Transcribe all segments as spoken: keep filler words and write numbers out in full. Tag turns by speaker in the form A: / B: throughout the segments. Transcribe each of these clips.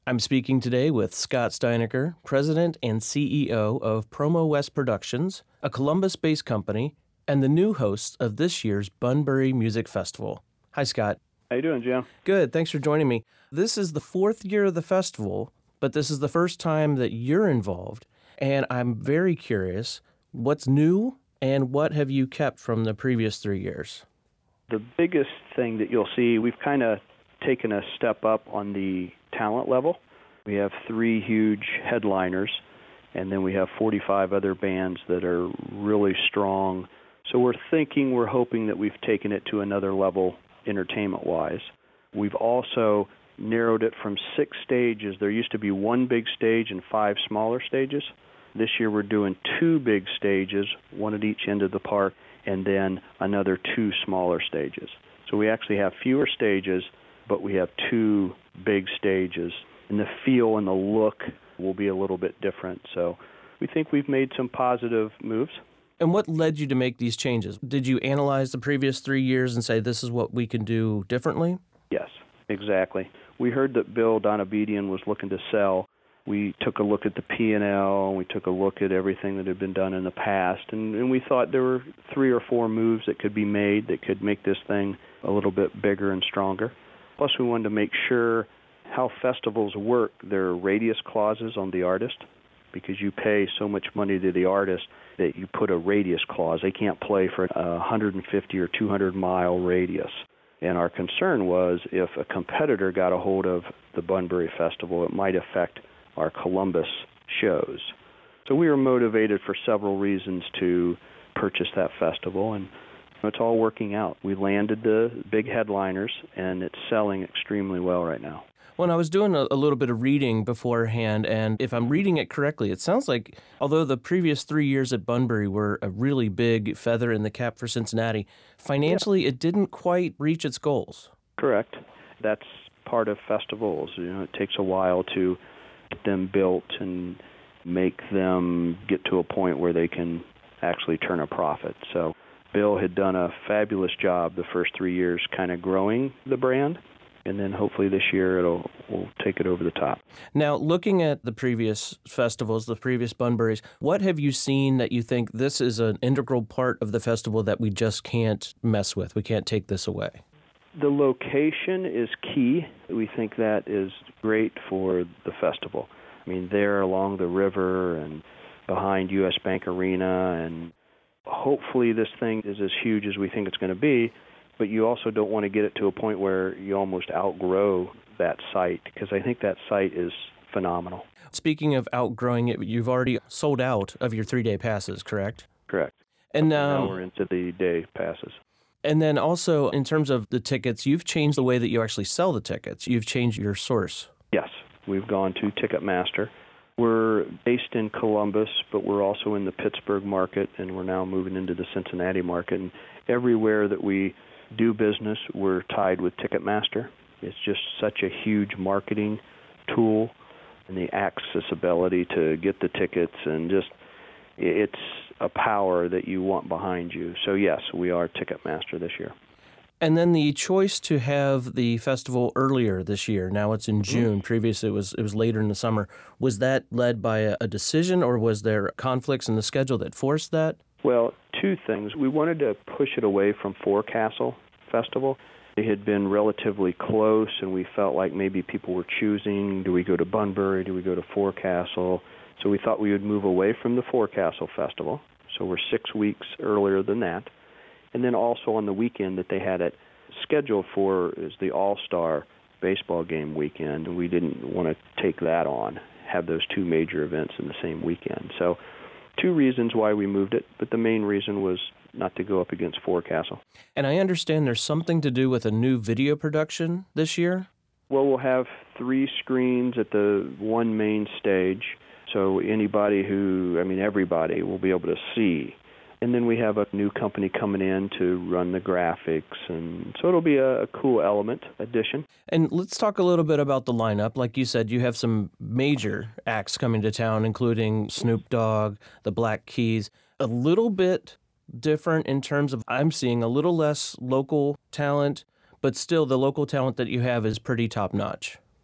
A: I'm speaking today with Scott Steinecker, President and C E O of Promo West Productions, a Columbus-based company, and the new host of this year's Bunbury Music Festival. Hi, Scott.
B: How you doing, Jim?
A: Good. Thanks for joining me. This is the fourth year of the festival, but this is the first time that you're involved, and I'm very curious, what's new and what have you kept from the previous three years?
B: The biggest thing that you'll see, we've kind of taken a step up on the talent level. We have three huge headliners, and then we have forty-five other bands that are really strong. So we're thinking, we're hoping that we've taken it to another level entertainment-wise. We've also narrowed it from six stages. There used to be one big stage and five smaller stages. This year we're doing two big stages, one at each end of the park, and then another two smaller stages. So we actually have fewer stages, but we have two big stages. And the feel and the look will be a little bit different. So we think we've made some positive moves.
A: And what led you to make these changes? Did you analyze the previous three years and say this is what we can do differently?
B: Yes, exactly. We heard that Bill Donabedian was looking to sell. We took a look at the P and L, and we took a look at everything that had been done in the past, and, and we thought there were three or four moves that could be made that could make this thing a little bit bigger and stronger. Plus, we wanted to make sure how festivals work. There are radius clauses on the artist because you pay so much money to the artist that you put a radius clause. They can't play for a one hundred fifty or two hundred mile radius. And our concern was if a competitor got a hold of the Bunbury Festival, it might affect our Columbus shows. So we were motivated for several reasons to purchase that festival, and it's all working out. We landed the big headliners, and it's selling extremely well right now.
A: Well, I was doing a, a little bit of reading beforehand, and if I'm reading it correctly, it sounds like although the previous three years at Bunbury were a really big feather in the cap for Cincinnati, financially yeah. it didn't quite reach its goals.
B: Correct. That's part of festivals. You know, it takes a while to get them built and make them get to a point where they can actually turn a profit. So Bill had done a fabulous job the first three years kind of growing the brand. And then hopefully this year it'll we'll take it over the top.
A: Now, looking at the previous festivals, the previous Bunburys, what have you seen that you think this is an integral part of the festival that we just can't mess with? We can't take this away.
B: The location is key. We think that is great for the festival. I mean, there along the river and behind U S Bank Arena, and hopefully this thing is as huge as we think it's going to be. But you also don't want to get it to a point where you almost outgrow that site, because I think that site is phenomenal.
A: Speaking of outgrowing it, you've already sold out of your three-day passes, correct?
B: Correct.
A: And um,
B: now we're into the day passes.
A: And then also, in terms of the tickets, you've changed the way that you actually sell the tickets. You've changed your source.
B: Yes. We've gone to Ticketmaster. We're based in Columbus, but we're also in the Pittsburgh market, and we're now moving into the Cincinnati market. And everywhere that we do business, we're tied with Ticketmaster. It's just such a huge marketing tool, and the accessibility to get the tickets, and just it's a power that you want behind you. So yes, we are Ticketmaster this year.
A: And then the choice to have the festival earlier this year, now it's in June, mm-hmm. previously it was it was later in the summer, was that led by a, a decision, or was there conflicts in the schedule that forced that?
B: Well, two things. We wanted to push it away from Forecastle Festival. It had been relatively close, and we felt like maybe people were choosing, do we go to Bunbury, do we go to Forecastle? So we thought we would move away from the Forecastle Festival. So we're six weeks earlier than that. And then also on the weekend that they had it scheduled for is the All-Star baseball game weekend, and we didn't want to take that on, have those two major events in the same weekend. So two reasons why we moved it, but the main reason was not to go up against Forecastle.
A: And I understand there's something to do with a new video production this year?
B: Well, we'll have three screens at the one main stage, so anybody who, I mean everybody, will be able to see. And then we have a new company coming in to run the graphics, and so it'll be a, a cool element addition.
A: And let's talk a little bit about the lineup. Like you said, you have some major acts coming to town, including Snoop Dogg, the Black Keys. A little bit different in terms of, I'm seeing a little less local talent, but still the local talent that you have is pretty top-notch.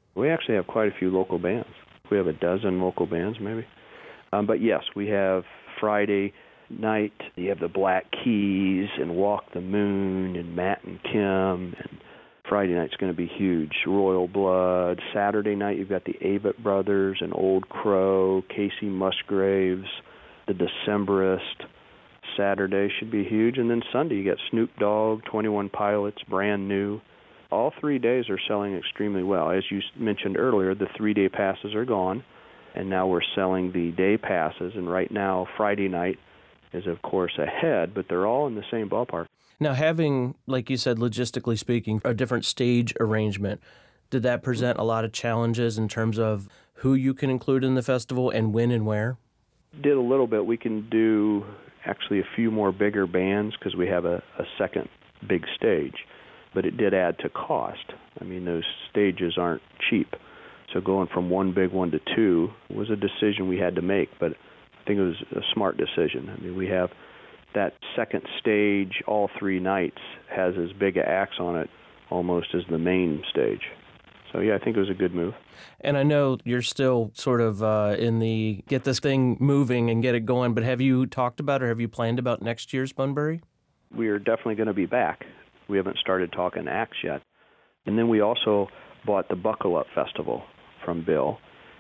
B: We actually have quite a few local bands. We have a dozen local bands, maybe. Um, but yes, we have Friday night, you have the Black Keys and Walk the Moon and Matt and Kim, and Friday night's going to be huge. Royal Blood. Saturday night, you've got the Avett Brothers and Old Crow, Casey Musgraves, the Decemberists. Saturday should be huge. And then Sunday, you got Snoop Dogg, twenty-one Pilots, Brand New. All three days are selling extremely well. As you mentioned earlier, the three-day passes are gone, and now we're selling the day passes. And right now, Friday night is, of course, ahead, but they're all in the same ballpark.
A: Now, having, like you said, logistically speaking, a different stage arrangement, did that present a lot of challenges in terms of who you can include in the festival and when and where?
B: Did a little bit. We can do actually a few more bigger bands because we have a, a second big stage, but it did add to cost. I mean, those stages aren't cheap. So going from one big one to two was a decision we had to make, but I think it was a smart decision. I mean, we have that second stage, all three nights, has as big a acts on it almost as the main stage. So, yeah, I think it was a good move.
A: And I know you're still sort of uh, in the get this thing moving and get it going, but have you talked about or have you planned about next year's Bunbury?
B: We are definitely going to be back. We haven't started talking acts yet. And then we also bought the Buckle Up Festival from Bill,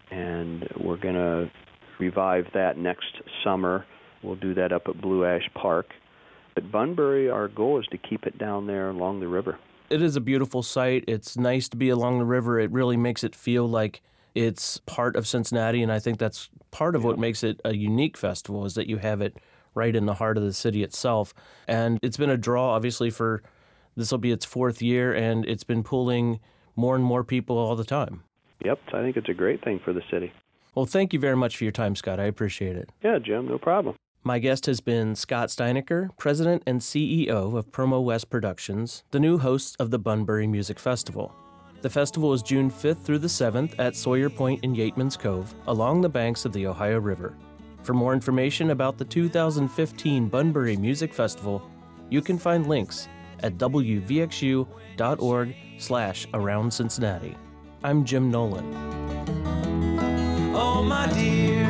B: and we're going to revive that next summer. We'll do that up at Blue Ash Park. At Bunbury, our goal is to keep it down there along the river.
A: It is a beautiful site. It's nice to be along the river. It really makes it feel like it's part of Cincinnati, and I think that's part of
B: yeah.
A: what makes it a unique festival is that you have it right in the heart of the city itself. And it's been a draw, obviously, for this will be its fourth year, and it's been pulling more and more people all the time.
B: Yep, I think it's a great thing for the city.
A: Well, thank you very much for your time, Scott. I appreciate it.
B: Yeah, Jim, no problem.
A: My guest has been Scott Steinecker, President and C E O of Promo West Productions, the new host of the Bunbury Music Festival. The festival is June fifth through the seventh at Sawyer Point in Yateman's Cove, along the banks of the Ohio River. For more information about the two thousand fifteen Bunbury Music Festival, you can find links at w v x u dot org slash around Cincinnati. I'm Jim Nolan.
C: Oh, my dear.